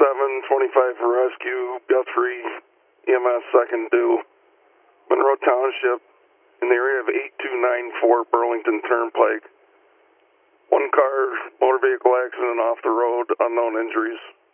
725 for rescue, Guthrie EMS second due. Monroe Township in the area of 8294 Burlington Turnpike. One car, motor vehicle accident off the road, unknown injuries.